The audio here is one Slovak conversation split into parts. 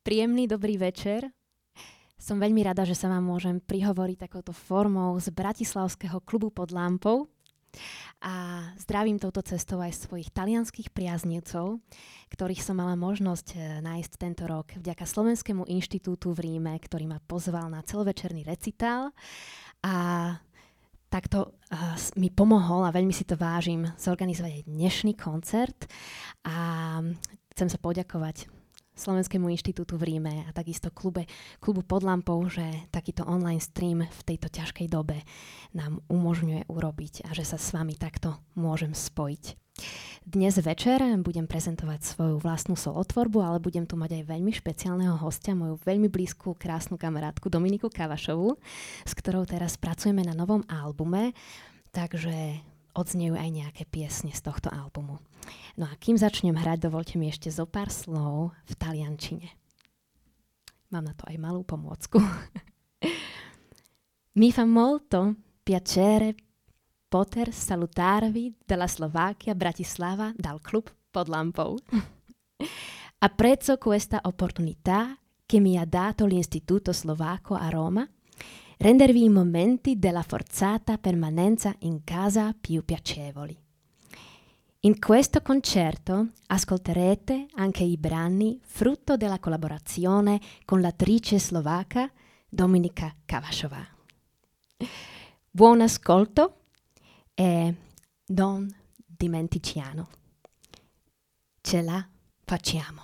Príjemný dobrý večer. Som veľmi rada, že sa vám môžem prihovoriť takouto formou z Bratislavského klubu pod lampou. A zdravím touto cestou aj svojich talianskych priaznivcov, ktorých som mala možnosť nájsť tento rok vďaka Slovenskému inštitútu v Ríme, ktorý ma pozval na celovečerný recitál. A takto mi pomohol, a veľmi si to vážim, zorganizovať aj dnešný koncert. A chcem sa poďakovať Slovenskému inštitútu v Ríme a takisto klubu pod lampou, že takýto online stream v tejto ťažkej dobe nám umožňuje urobiť a že sa s vami takto môžem spojiť. Dnes večer budem prezentovať svoju vlastnú solotvorbu, ale budem tu mať aj veľmi špeciálneho hostia, moju veľmi blízku, krásnu kamarátku Dominiku Kavašovú, s ktorou teraz pracujeme na novom albume, takže odznejú aj nejaké piesne z tohto albumu. No a kým začnem hrať, dovoľte mi ešte zo pár slov v taliančine. Mám na to aj malú pomôcku. Mi fa molto piacere poter salutarvi dalla Slovacchia Bratislava dal club pod lampou. Apprezzo questa opportunità che mi ha dato l'Istituto Slovacco a Roma rendervi i momenti della forzata permanenza in casa più piacevoli. In questo concerto ascolterete anche i brani frutto della collaborazione con l'attrice slovacca Dominika Kavašová. Buon ascolto e non dimentichiamo. Ce la facciamo.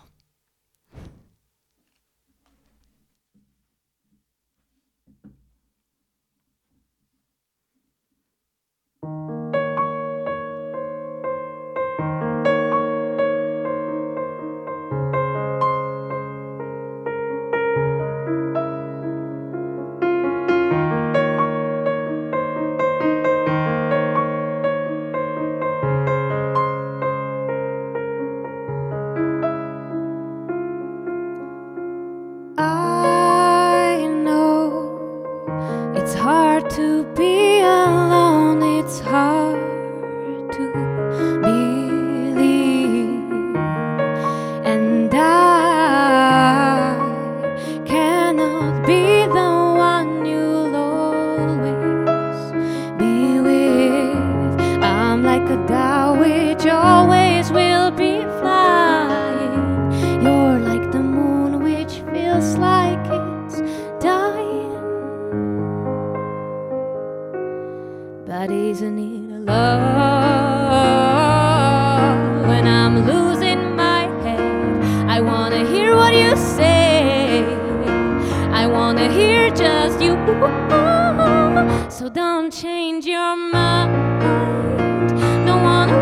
So don't change your mind. Don't wanna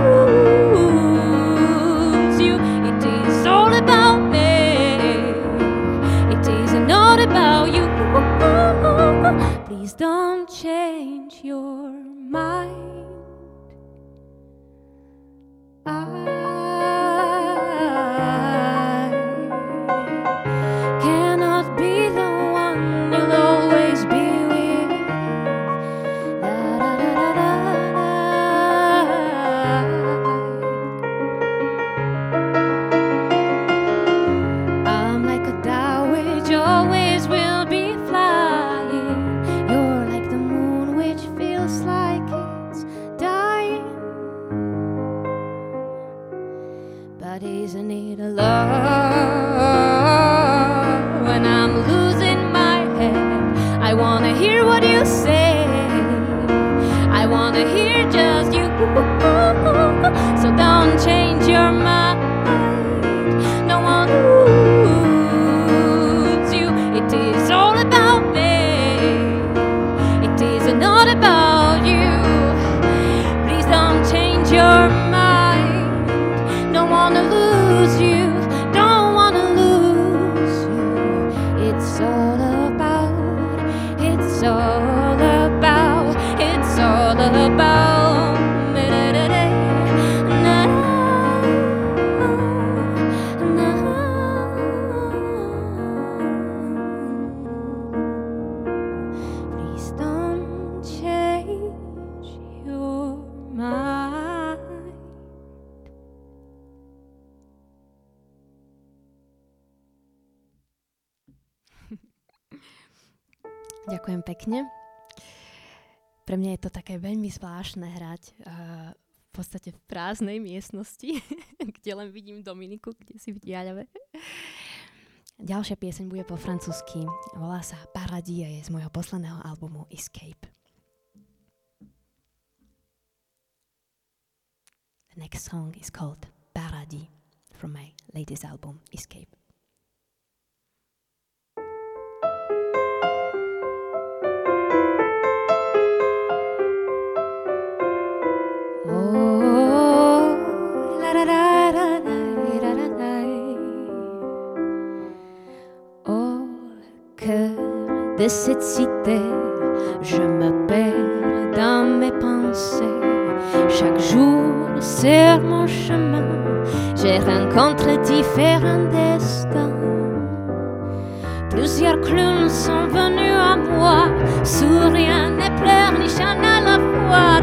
lose you. It is all about me. It is not about you. Please don't change your mind. So don't change your mind. Don't want to lose you. It is all about me. It is not about you. Please don't change your mind. Don't want to lose you. Don't want to lose you. It's all about. It's all about. It's all about. Ďakujem pekne. Pre mňa je to také veľmi zvláštne hrať v podstate v prázdnej miestnosti, kde len vidím Dominiku, kde si v diaľave. Ďalšia pieseň bude po francúzsky. Volá sa Paradis a je z môjho posledného albumu Escape. The next song is called Paradis from my latest album Escape. De cette cité, je me perds dans mes pensées. Chaque jour sur mon chemin, j'ai rencontré différents destins. Plusieurs clowns sont venus à moi, souriant et pleurent ni chant à la fois.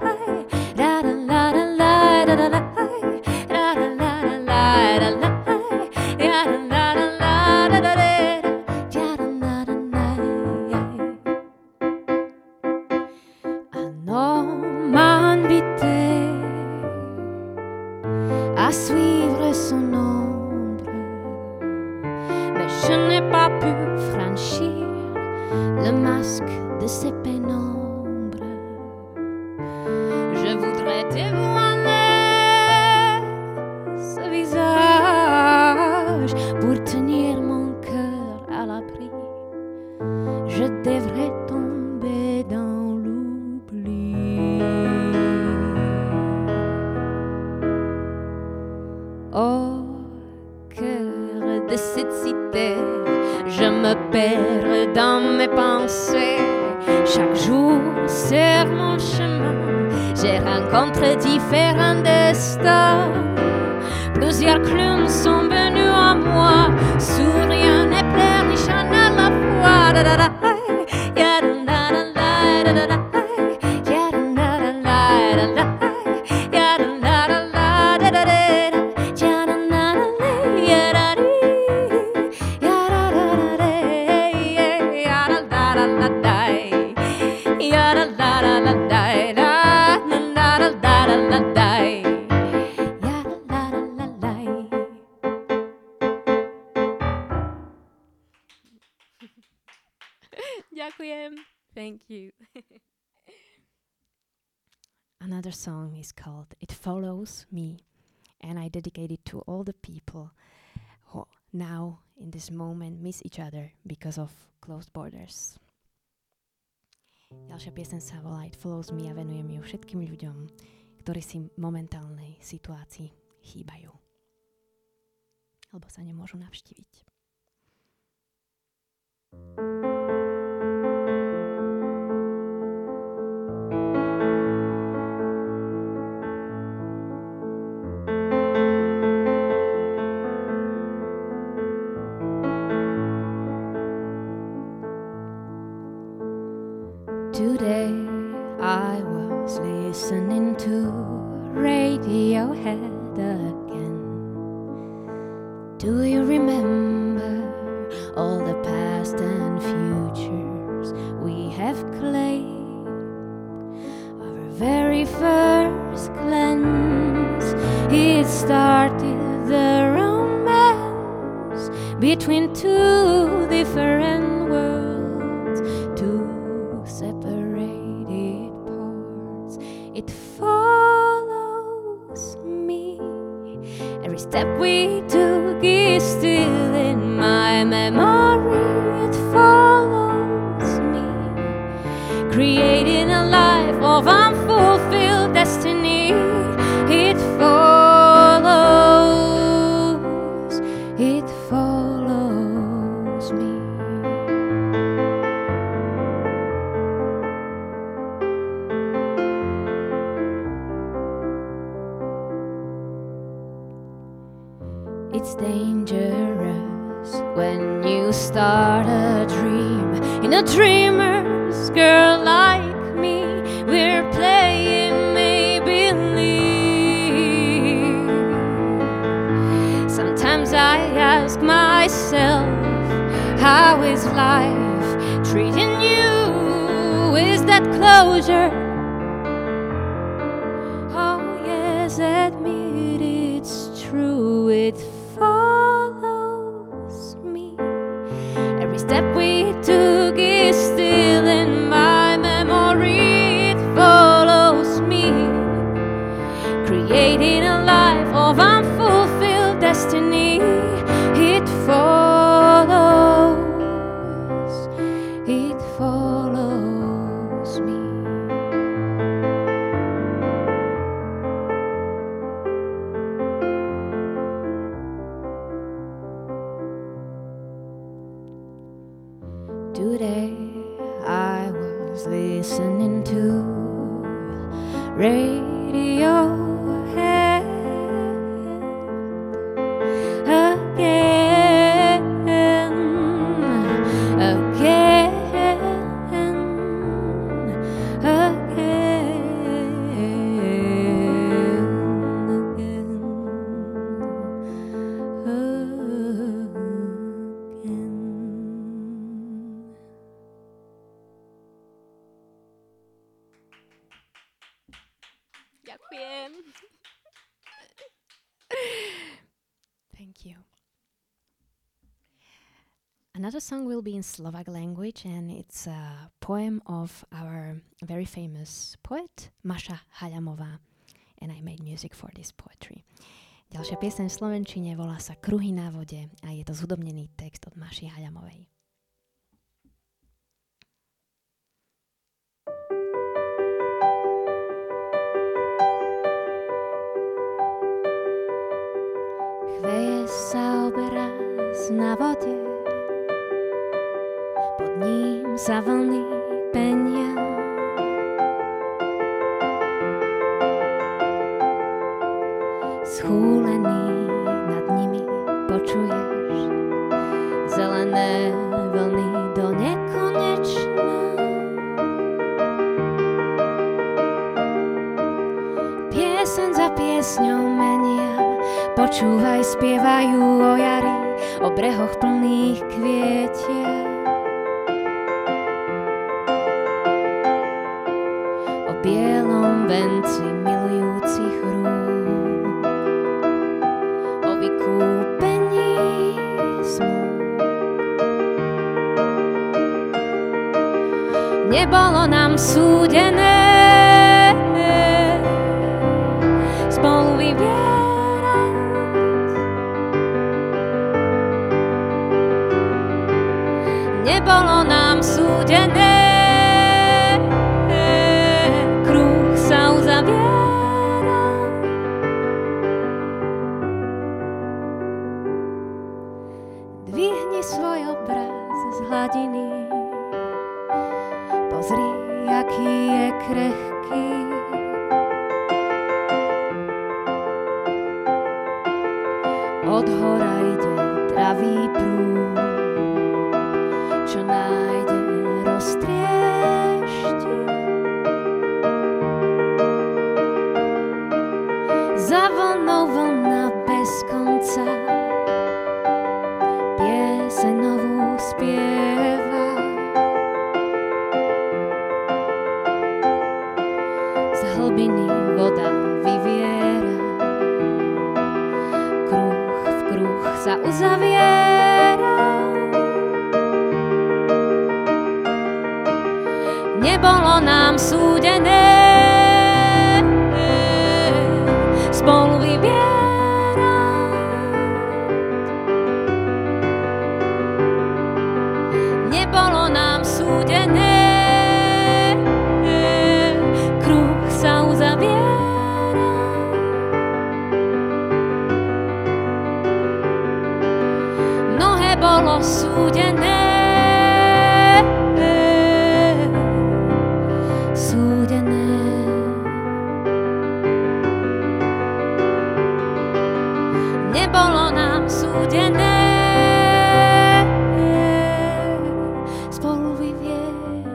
Thank you. Another song is called It Follows Me, and I dedicate it to all the people who now in this moment miss each other because of closed borders. Ďalšia piesen sa volá It Follows Me a venujem ju všetkým ľuďom, ktorí si v momentálnej situácii chýbajú, alebo sa nemôžu navštíviť. Today I was listening to Radiohead again. Do you remember all the past and futures we have claimed? Our very first glance, it started the romance between two different worlds, two separated parts. It follows me. Every step we took is still in my memory. It follows me, creating a life of unfulfilled destiny. It follows me. It's dangerous when you start a dream. In a dreamer's girl like me, we're playing make-believe. Sometimes I ask myself, how is life treating you with that closure. Oh yes, admit it's true, it follows me. Every step we took is still in my memory, it follows me, creating a life of unfulfilled destiny. It follows me. Today I was listening to Radiohead again, Ďakujem. Thank you. Another song will be in Slovak language, and it's a poem of our very famous poet Maša Haľamová, and I made music for this poetry. Ďalšia pieseň v slovenčine volá sa Kruhy na vode a je to zhudobnený text od Maši Haľamovej. Chveje sa obraz na vode, pod ním sa vlny penia. Schúlený nad nimi počuješ zelené vlny do nekonečna. Pieseň za piesňou menia, počúvaj, spievajú o jari, o brehoch plných kvietia. O bielom venci milujúcich rúk, o vykúpení smúk. Nebolo nám súdené spolu vyvierať. Nebolo nám súdené, kruh sa uzaviera. Dvihni svoj obraz z hladiny, pozri, aký je krehký. Od hora ide dravý prúd, čo nájde, roztriešti. Za vlnou vlna bez konca, pieseň novú spieva. Z hlbiny voda vyviera, kruh v kruh sa uzaviera. Nebolo nám súdené spolu vyvierať. Nebolo nám súdené, kruh sa uzaviera. Mnohé bolo súdené, nebolo nám súdené spolu vyvierať.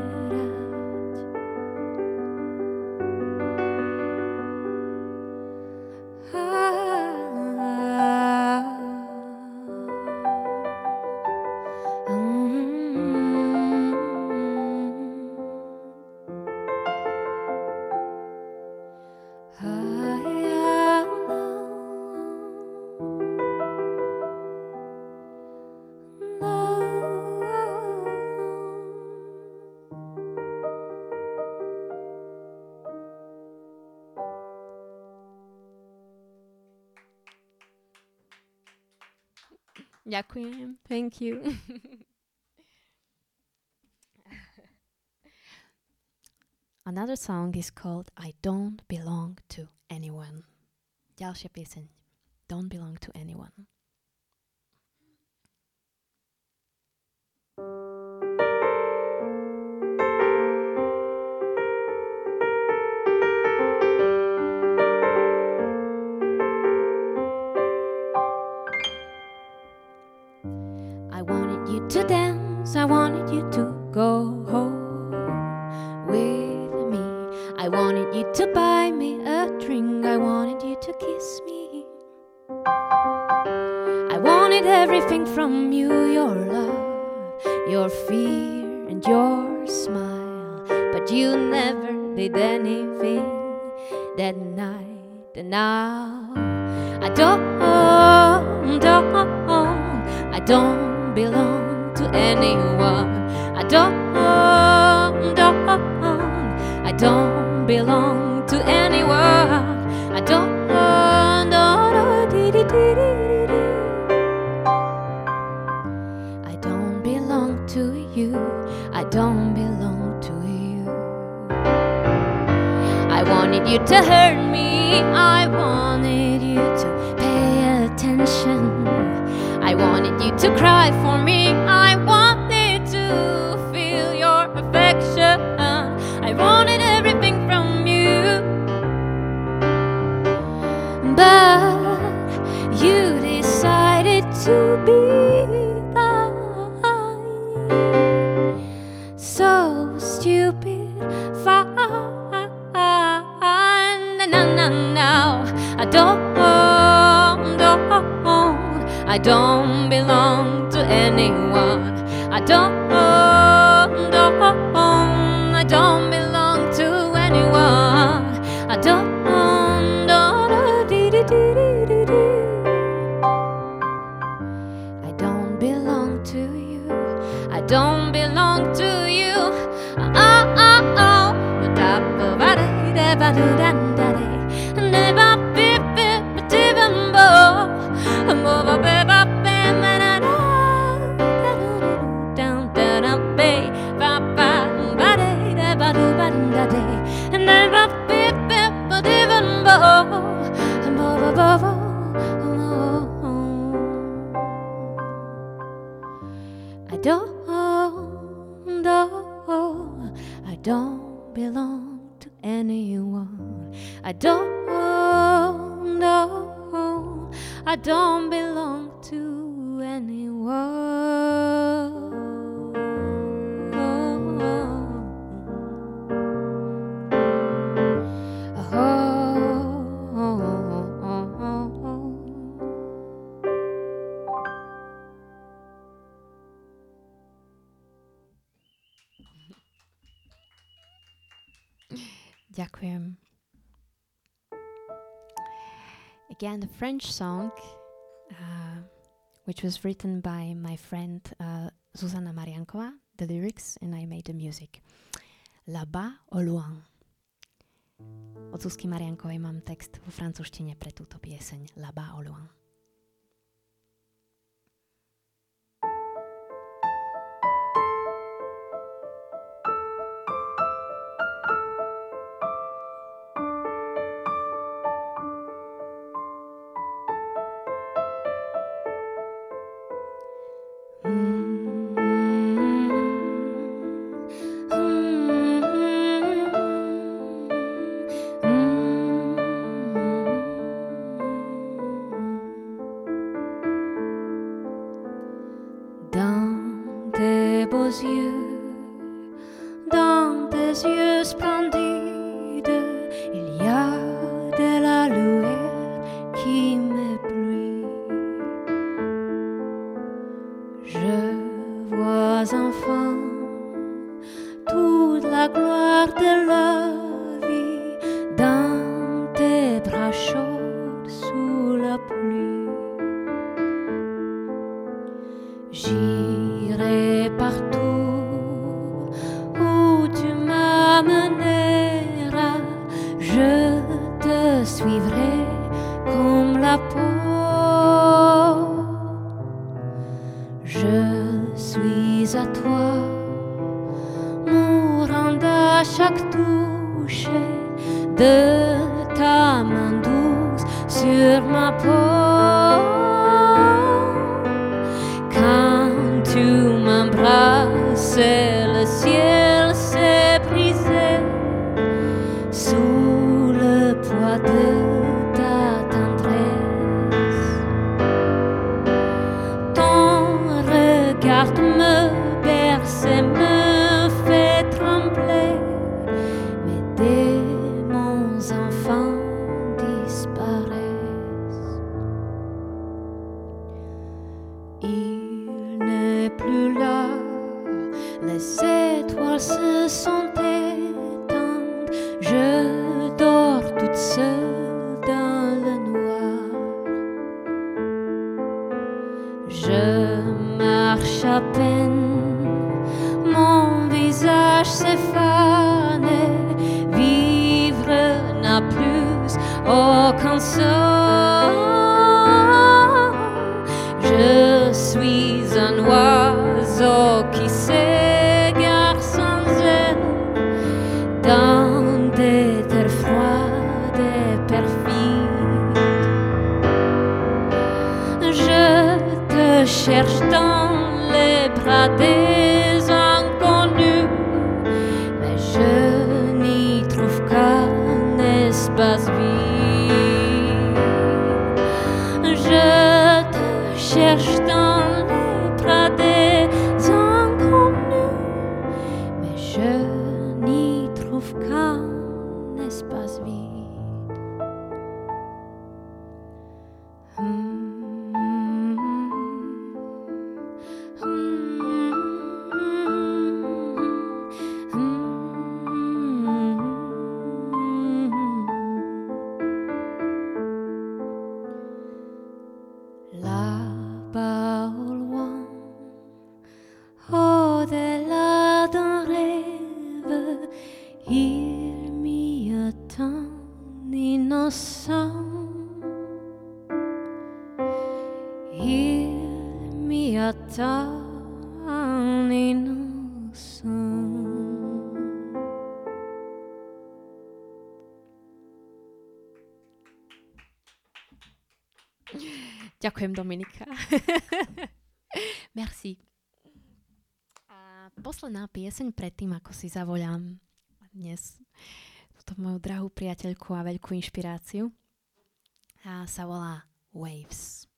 Ďakujem. Thank you. Another song is called I Don't Belong to Anyone. Ďalšia pieseň. Don't Belong to Anyone. I wanted you to dance, I wanted you to go home with me. I wanted you to buy me a drink, I wanted you to kiss me. I wanted everything from you, your love, your fear and your smile. But you never did anything that night. And now I don't belong to anyone. I don't belong to anyone. I don't belong to you. I don't belong to you. I wanted you to hurt me. I wanted you to pay attention. I wanted you to cry for me. I wanted to feel your affection. I wanted everything from you. But you decided to be mine. So stupid, fine. Now I don't belong to anyone. I don't belong to anyone. I don't belong to you. I don't belong to you. I don't belong to anyone. I don't belong to anyone. Ďakujem. Again, the French song, which was written by my friend Zuzana Marianková, the lyrics, and I made the music. Là-bas au loin. Od Zuzky Mariankovej mám text vo francúzštine pre túto pieseň Là-bas au loin. Dans tes yeux splendides, il y a de la lueur qui m'éblouit. Je vois enfin toute la gloire de la vie dans tes bras chauds sous la pluie. J'irai partout où tu m'amèneras, je te suivrai comme la peau. chaque touche de ta main douce sur ma peau. Quand tu m'embrasses, le ciel s'est brisé sous le poids de ta tendresse. Ton regard me berce et me fait trembler. Mes démons enfants disparaissent. Il n'est plus là, les étoiles se sont éteintes. Je dors toute seule dans le noir. Je marche à peine, mon visage s'est fané. Vivre n'a plus aucun sens. Je suis un oiseau qui s'égare sans aile dans des terres froides et perfides. Je te cherche dans les bras des inconnus, mais je n'y trouve qu'un espace vide. Je te cherche dans les bras des inconnus, mais je n'y trouve qu'un espace vide. Là-bas au loin, au-delà d'un rêve, il m'y attend innocent. Il m'y attend innocent. Ďakujem, Dominika. Merci. A posledná pieseň predtým, ako si zavolám dnes túto moju drahú priateľku a veľkú inšpiráciu, a sa volá Waves.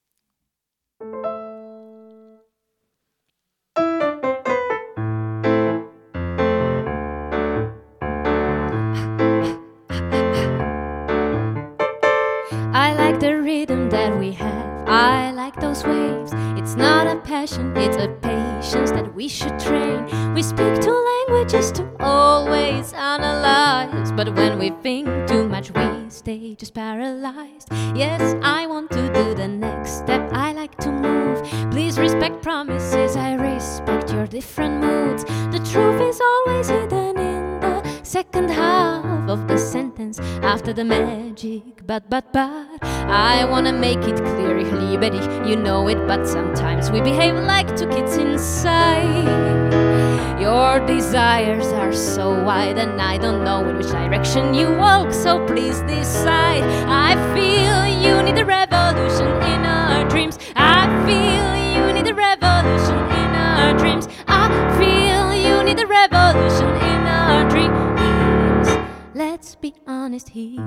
I like the rhythm that we have. I like those waves. It's not a passion, it's a patience that we should train. We speak two languages to always analyze, but when we think too much, we stay just paralyzed. Yes, I want to do the next step. I like to move. Please respect promises. I respect your different moods. The truth is always hidden in the second half of the sentence after the magic, but I wanna make it clear, ich liebe dich, you know it, but sometimes we behave like two kids inside. Your desires are so wide and I don't know in which direction you walk, so please decide. I feel you need a revolution in our dreams. I feel you need a revolution in our dreams. I feel you need a revolution in our dreams. Let's be honest here.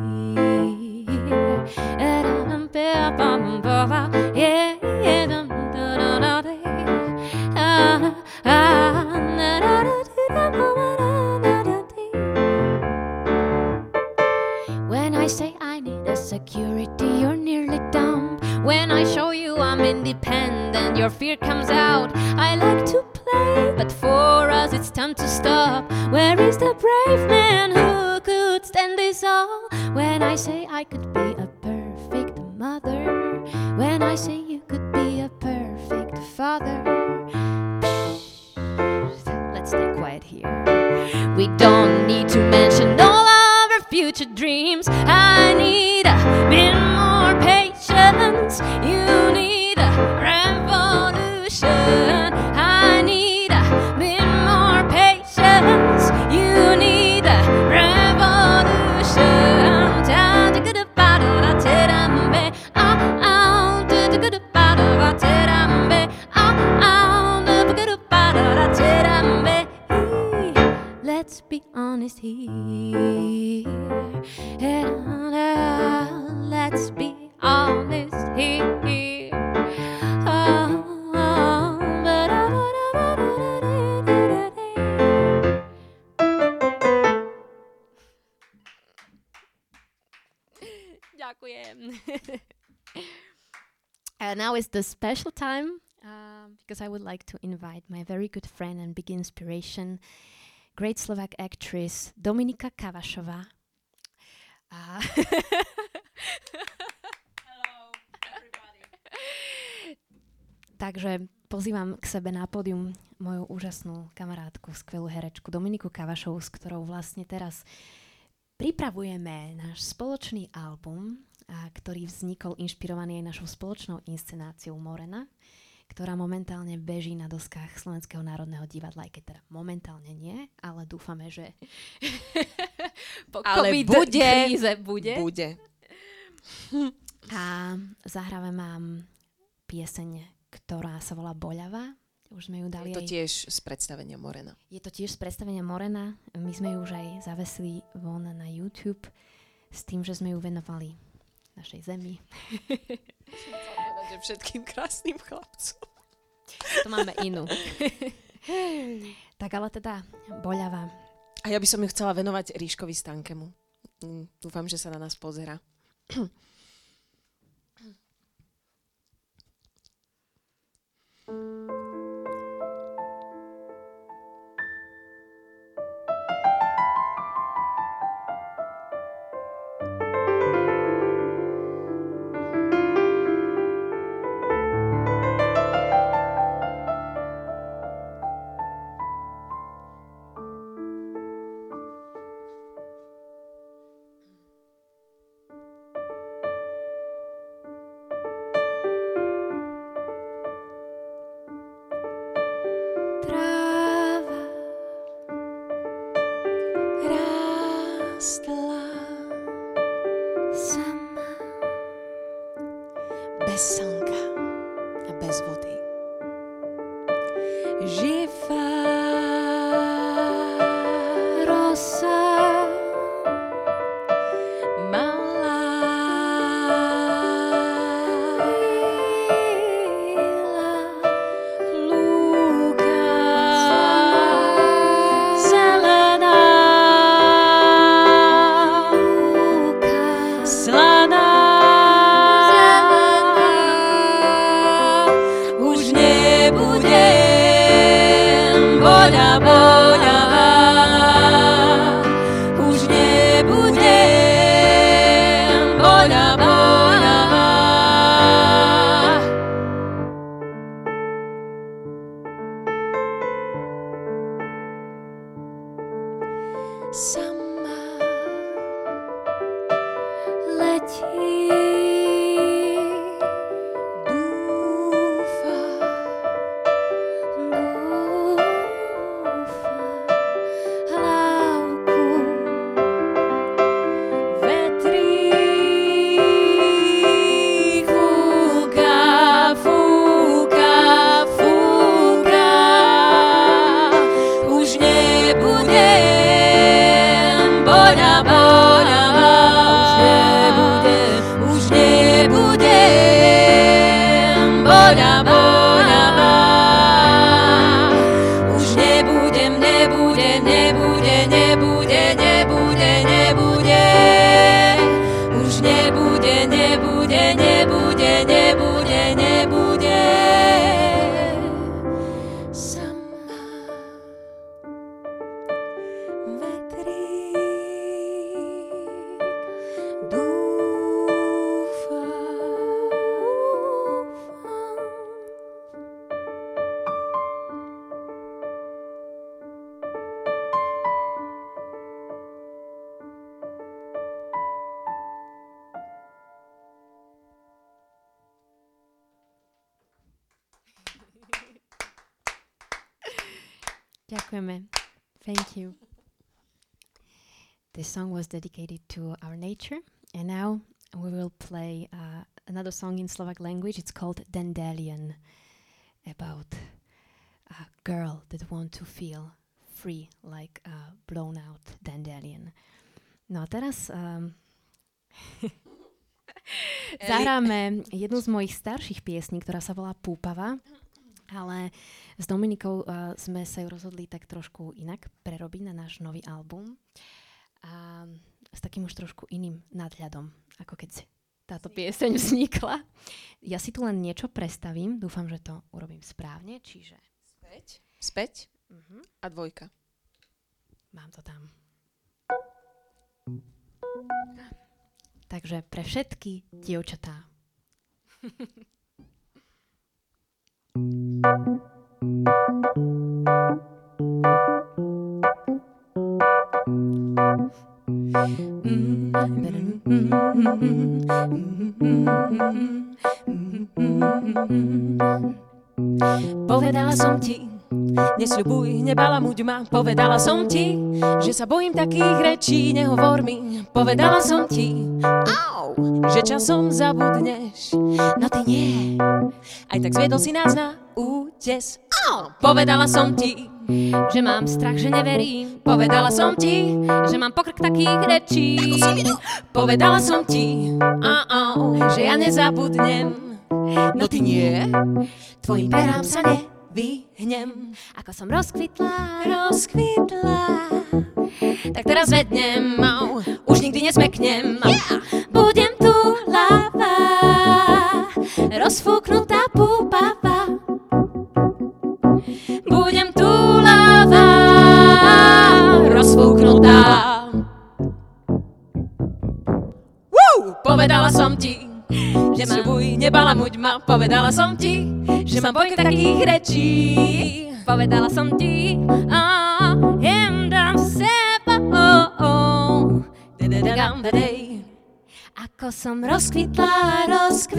When I say I need a security, you're nearly dumb. When I show you I'm independent, your fear comes out. I like to play, but for us it's time to stop. Where is the brave man who could stand this all? When I say I could be a perfect mother, when I say you could be a perfect father. Let's stay quiet here. We don't need to mention all of our future dreams. I need a bit more patience. You need a revolution. I need a bit more patience. You need let's be honest here. Let's be honest here. Ďakujem. Now is the special time because I would like to invite my very good friend and big inspiration, great Slovak actress Dominika Kavašová. Hello, everybody. Takže pozývam k sebe na pódium moju úžasnú kamarátku, skvelú herečku Dominiku Kavašovú, s ktorou vlastne teraz pripravujeme náš spoločný album, ktorý vznikol inšpirovaný aj našou spoločnou inscenáciou Morena, ktorá momentálne beží na doskách Slovenského národného divadla, aj keď teda momentálne nie, ale dúfame, že po COVID kríze bude. A zahráme vám pieseň, ktorá sa volá Boľava. Už sme ju dali. Je to tiež z predstavenia Morena. Je to tiež z predstavenia Morena. My sme ju už aj zavesili von na YouTube s tým, že sme ju venovali našej zemi. Chcem povedať, že všetkým krásnym chlapcom. To máme inú. Tak ale teda Boľava. A ja by som ju chcela venovať Ríškovi Stankemu. Dúfam, že sa na nás pozerá. Bez slnka a bez vody. Živá rosa, malá lúka, zelená lúka, slaná. Sama letí, dúfa, hlavku, vetrík, fúka, už nebude. Ďakujeme. Thank you. This song was dedicated to our nature, and now we will play another song in Slovak language. It's called Dandelion, about a girl that wants to feel free like a blown out dandelion. No a teraz zahráme jednu z mojich starších piesní, ktorá sa volá Púpava, ale s Dominikou sme sa ju rozhodli tak trošku inak prerobiť na náš nový album a s takým už trošku iným nadhľadom, ako keď táto pieseň vznikla. Ja si tu len niečo prestavím, dúfam, že to urobím správne, čiže... Späť a 2. Mám to tam. Takže pre všetky dievčatá. Povedala som ti, nesľubuj, nebalamuď ma. Povedala som ti, že sa bojím takých rečí, nehovor mi. Povedala som ti, že časom zabudneš. No ty nie, aj tak zviedol si nás na útes. Povedala som ti, že mám strach, že neverím. povedala som ti, Že mám pokrk takých rečí. povedala som ti, že ja nezabudnem. No ty nie, tvojim perám sa nevyhnem. Ako som rozkvitla, Tak teraz vednem, už nikdy nezmeknem. budem tu lava, rozfúknutá púpava. Budem tu lava, rozfúknutá. Povedala som ti, že sľubuj, nebalamuď ma. Povedala som ti, že mám bojk takých rečí. Povedala som ti, ako som rozkvitla,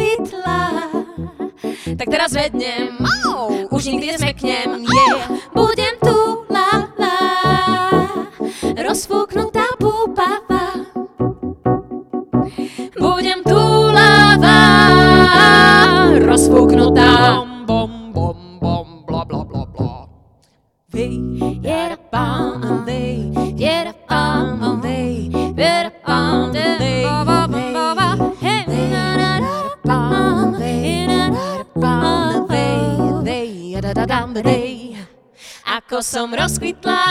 Tak teraz vednem, už nikdy nezmeknem. budem tu lava, rozfúknutá púpava. Budem tu lava, rozfúknutá. Bom, bom, bom, bla, bla, bla, bla. Ako som rozkvitla,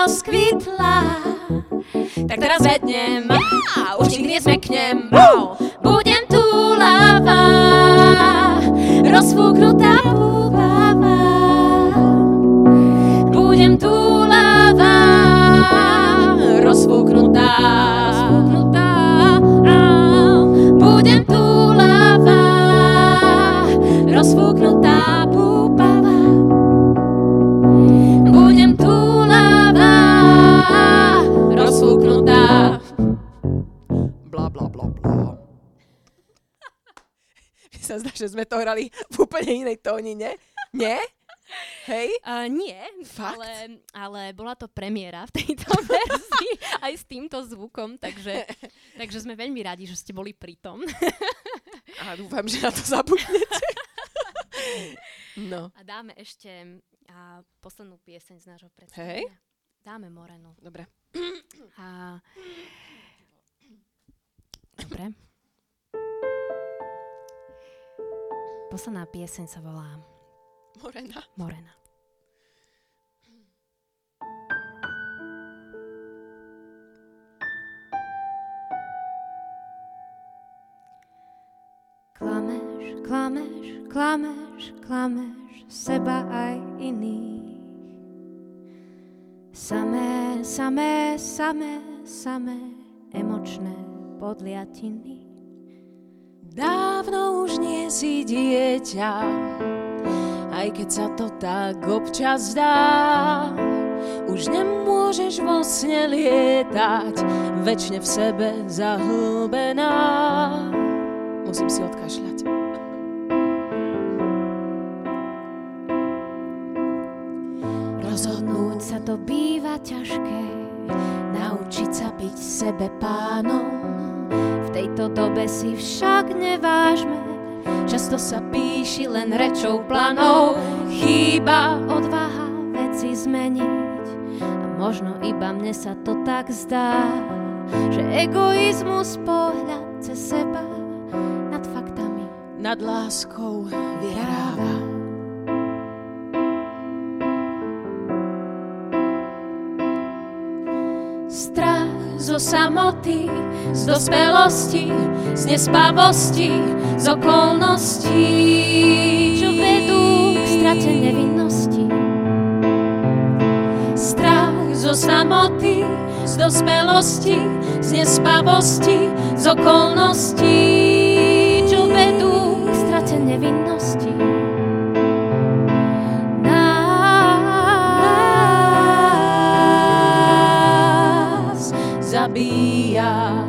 tak teraz vednem, už nikdy nezmeknem. Budem tu lava, rozfúknutá púpava. Budem tu lava, rozfúknutá. Budem tu lava, rozfúknutá púpava. Budem tu lava, rozfúknutá. Bla, bla, bla, bla. Mi sa zdá, že sme to hrali v úplne inej tónine. Nie? Hej? Nie, Fakt? ale bola to premiéra v tejto verzii aj s týmto zvukom, takže sme veľmi radi, že ste boli pri tom. A dúfam, že na to zabudnete. No. A dáme ešte poslednú pieseň z nášho predstavenia. Hej? Dáme Morenu. Dobre. Dobre. Posledná pieseň sa volá Morena. Klameš seba aj iných. Samé emočné podliatiny. Dávno už nie si dieťa, aj keď sa to tak občas zdá. Už nemôžeš vo sne lietať, večne v sebe zahlbená. Musím si odkašľať. Rozhodnúť sa to býva ťažké, naučiť sa byť sebe pánom. V tejto dobe si však nevážme, často sa píši len rečou planou. Chýba odvaha veci zmeniť a možno iba mne sa to tak zdá, že egoizmus pohľad cez seba nad faktami, nad láskou vyhráva. Strach zo samoty, z dospelosti, z nespavosti, z okolností, čo vedú k strate nevinnosti. Strach zo samoty, z dospelosti, z nespavosti, z okolností, čo vedú k strate nevinnosti. Nás zabíja.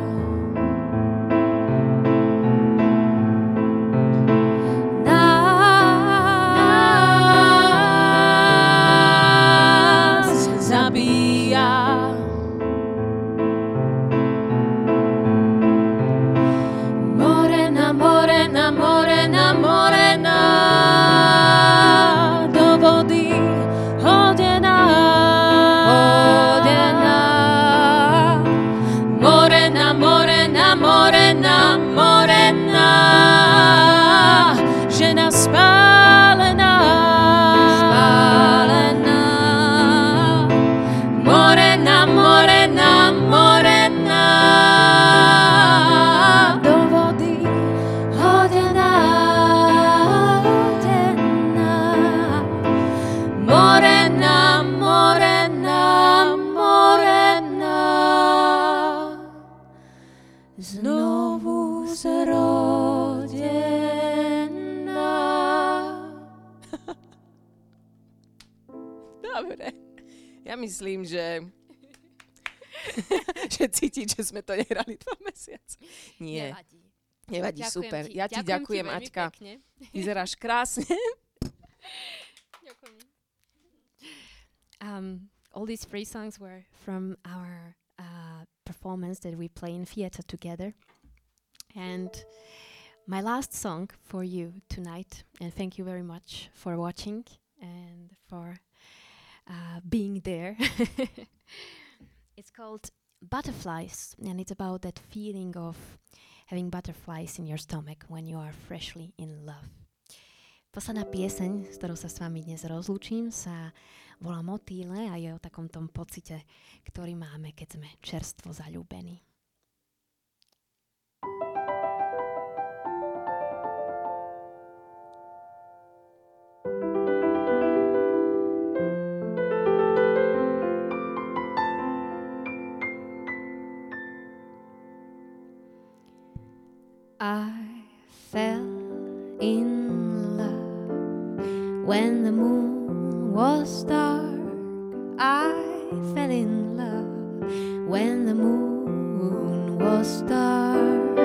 Ja myslím, že cítiť, že sme to nehrali 2 mesiace. Nie. Nevadí, super. Ja ti ďakujem, Aťka. Vyzeráš krásne. Ďakujem. All these free songs were from our performance that we play in theater together. And my last song for you tonight, and thank you very much for watching and for being there. It's called Butterflies, and it's about that feeling of having butterflies in your stomach when you are freshly in love. Posledná pieseň, s ktorou sa s vami dnes rozlúčim, sa volá Motýle a je o takom tom pocite, ktorý máme, keď sme čerstvo zaľúbení. I fell in love when the moon was dark. I fell in love when the moon was dark.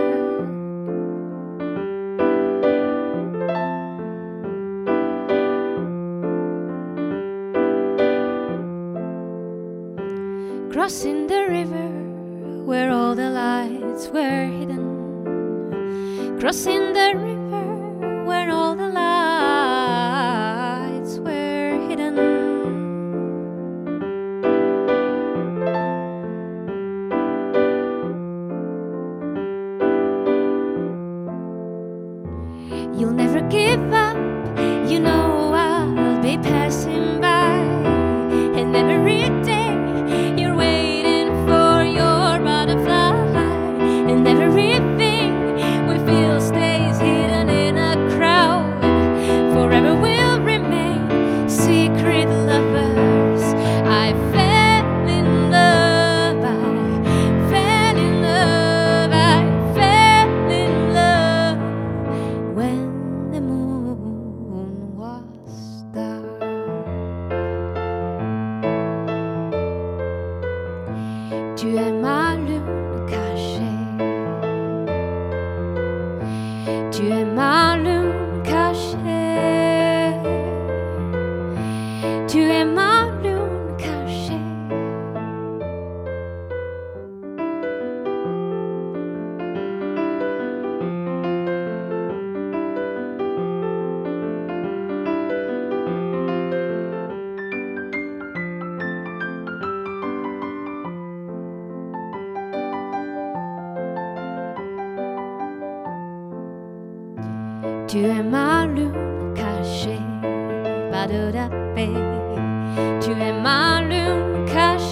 Crossing the river where all the lights were hidden. Crossing the river where all the lights were hidden. You'll never give up, you know I'll be passing by. And every day you're waiting for your butterfly. And everything we feel stays hidden in a crowd. Forever we'll remain secret lovers. I fell in love, I fell in love, I fell in love when the moon was dark. Tu es ma lune cachée. Tu es ma lune cachée. Tu es ma lune cachée. Tu es ma lune cachée, badodapé. Tu es ma lune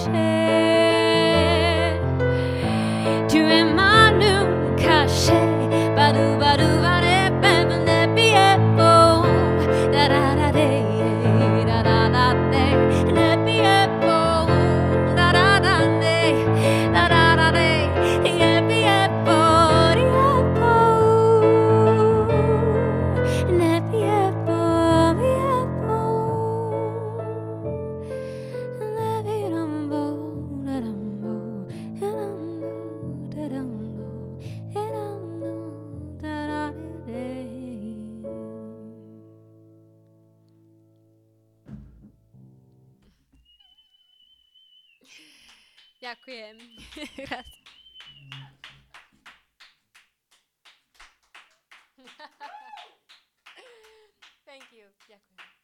cachée. Tu es ma lune cachée, badou badou badé, bébé de piepo, da da da de, da da da de, de piepo, da da da de, da da da de, de piepo, piepo, de piepo, piepo, de virambo, darambo, darambo, darambo, darambo, da da de. Ďakujem. Thank you. Ďakujem.